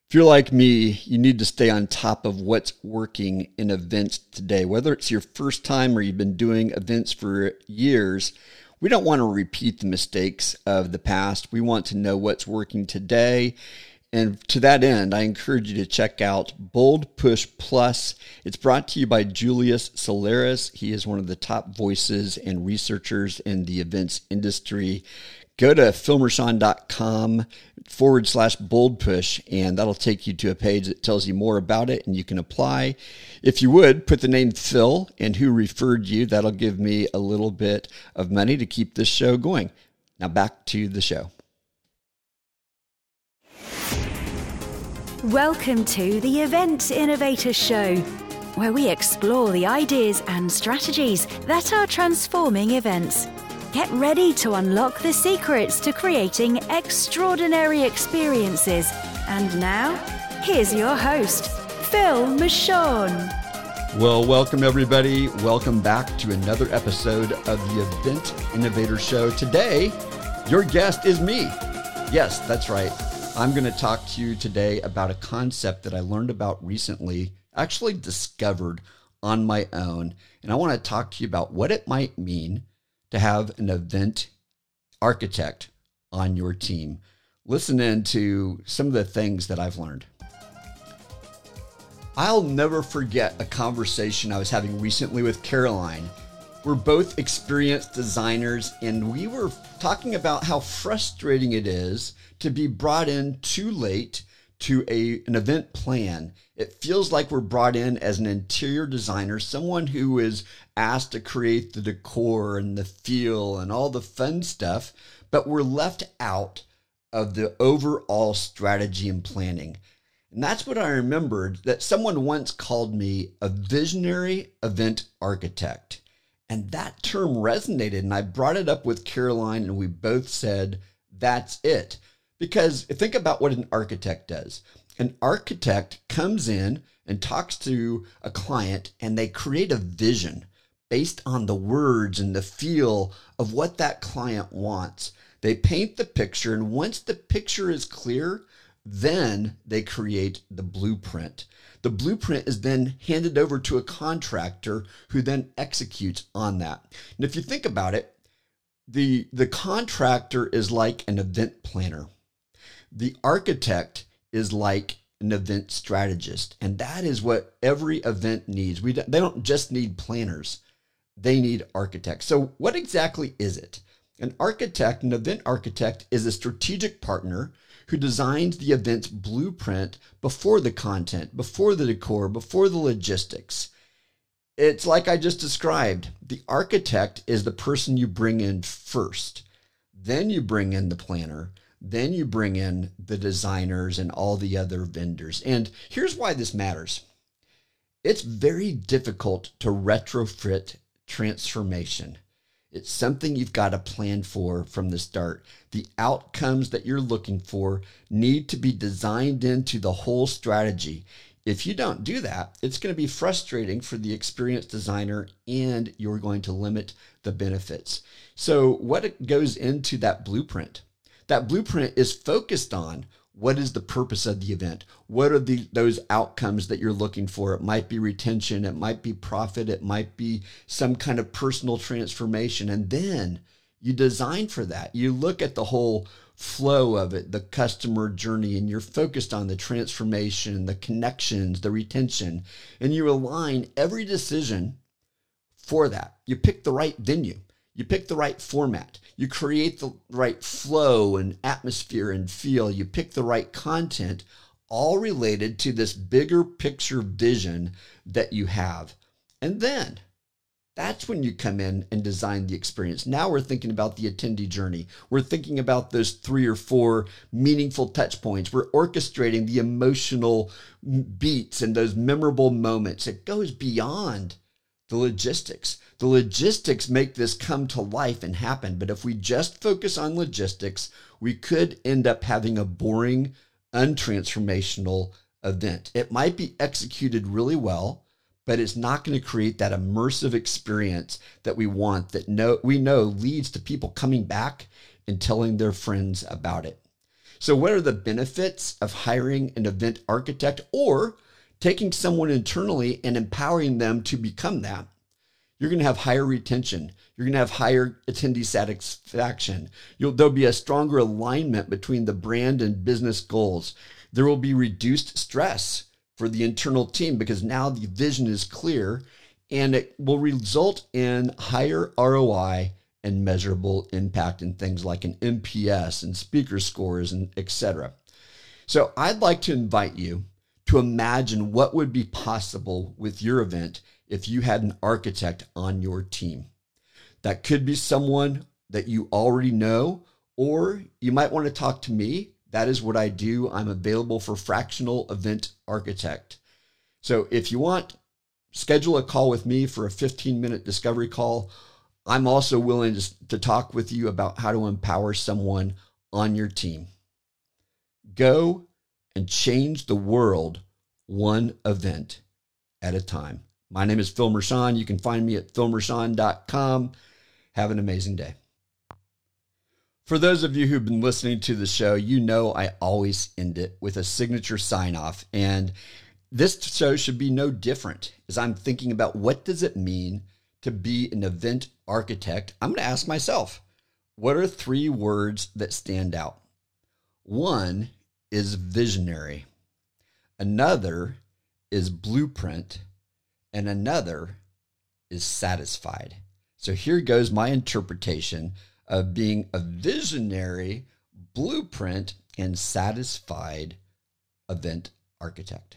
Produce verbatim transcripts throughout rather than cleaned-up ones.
If you're like me, you need to stay on top of what's working in events today. Whether it's your first time or you've been doing events for years, we don't want to repeat the mistakes of the past. We want to know what's working today. And to that end, I encourage you to check out Bold Push Plus. It's brought to you by Julius Solaris. He is one of the top voices and researchers in the events industry. Go to philmershon.com forward slash bold push, and that'll take you to a page that tells you more about it, and you can apply. If you would, put the name Phil and who referred you. That'll give me a little bit of money to keep this show going. Now back to the show. Welcome to the Event Innovator Show, where we explore the ideas and strategies that are transforming events. Get ready to unlock the secrets to creating extraordinary experiences. And now, here's your host, Phil Mershon. Well, welcome everybody. Welcome back to another episode of the Event Innovator Show. Today, your guest is me. Yes, that's right. I'm going to talk to you today about a concept that I learned about recently, actually discovered on my own. And I want to talk to you about what it might mean to have an event architect on your team. Listen in to some of the things that I've learned. I'll never forget a conversation I was having recently with Caroline. We're both experienced designers, and we were talking about how frustrating it is to be brought in too late to a, an event plan. It feels like we're brought in as an interior designer, someone who is asked to create the decor and the feel and all the fun stuff, but we're left out of the overall strategy and planning. And that's what I remembered, that someone once called me a visionary event architect. And that term resonated, and I brought it up with Caroline, and we both said, that's it. Because think about what an architect does. An architect comes in and talks to a client, and they create a vision based on the words and the feel of what that client wants. They paint the picture, and once the picture is clear, then they create the blueprint. The blueprint is then handed over to a contractor who then executes on that. And if you think about it, the, the contractor is like an event planner. The architect is like an event strategist, and that is what every event needs. We don't, they don't just need planners, they need architects. So what exactly is it? An architect, an event architect, is a strategic partner who designs the event's blueprint before the content, before the decor, before the logistics. It's like I just described. The architect is the person you bring in first. Then you bring in the planner. Then you bring in the designers and all the other vendors. And here's why this matters. It's very difficult to retrofit transformation. It's something you've got to plan for from the start. The outcomes that you're looking for need to be designed into the whole strategy. If you don't do that, it's going to be frustrating for the experienced designer, and you're going to limit the benefits. So what goes into that blueprint? That blueprint is focused on what is the purpose of the event? What are the those outcomes that you're looking for? It might be retention, it might be profit, it might be some kind of personal transformation. And then you design for that. You look at the whole flow of it, the customer journey, and you're focused on the transformation, the connections, the retention, and you align every decision for that. You pick the right venue. You pick the right format. You create the right flow and atmosphere and feel. You pick the right content, all related to this bigger picture vision that you have. And then that's when you come in and design the experience. Now we're thinking about the attendee journey. We're thinking about those three or four meaningful touch points. We're orchestrating the emotional beats and those memorable moments. It goes beyond the logistics. The logistics make this come to life and happen. But if we just focus on logistics, we could end up having a boring, untransformational event. It might be executed really well, but it's not going to create that immersive experience that we want, that no, we know leads to people coming back and telling their friends about it. So what are the benefits of hiring an event architect or taking someone internally and empowering them to become that? You're going to have higher retention. You're going to have higher attendee satisfaction. You'll, there'll be a stronger alignment between the brand and business goals. There will be reduced stress for the internal team because now the vision is clear, and it will result in higher R O I and measurable impact in things like an N P S and speaker scores and et cetera. So I'd like to invite you to imagine what would be possible with your event if you had an architect on your team. That could be someone that you already know, or you might want to talk to me. That is what I do. I'm available for fractional event architect. So if you want, schedule a call with me for a fifteen minute discovery call. I'm also willing to, to talk with you about how to empower someone on your team. Go and change the world one event at a time. My name is Phil Mershon. You can find me at phil mershon dot com. Have an amazing day. For those of you who've been listening to the show, you know I always end it with a signature sign-off. And this show should be no different as I'm thinking about what does it mean to be an event architect. I'm going to ask myself, what are three words that stand out? One is visionary. Another is blueprint. And another is satisfied. So here goes my interpretation of being a visionary, blueprint, and satisfied event architect.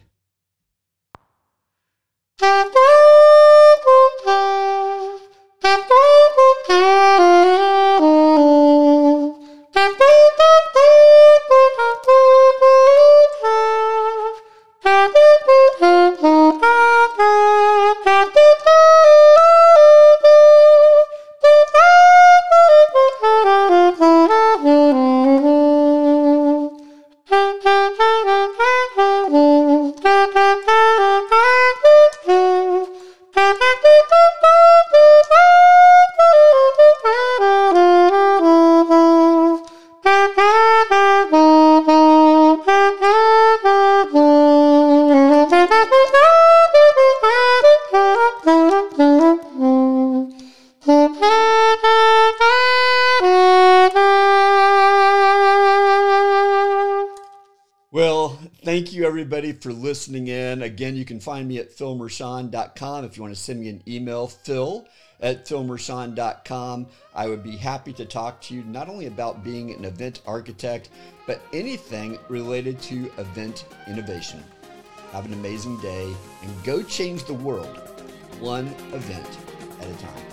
Well, thank you everybody for listening in. Again, you can find me at phil mershon dot com. If you want to send me an email, phil at phil mershon dot com. I would be happy to talk to you not only about being an event architect, but anything related to event innovation. Have an amazing day and go change the world one event at a time.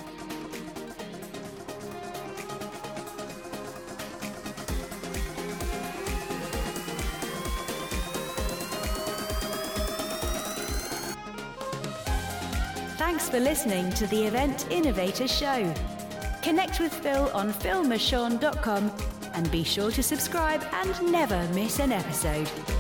Thanks for listening to the Event Innovator Show. Connect with Phil on phil mershon dot com and be sure to subscribe and never miss an episode.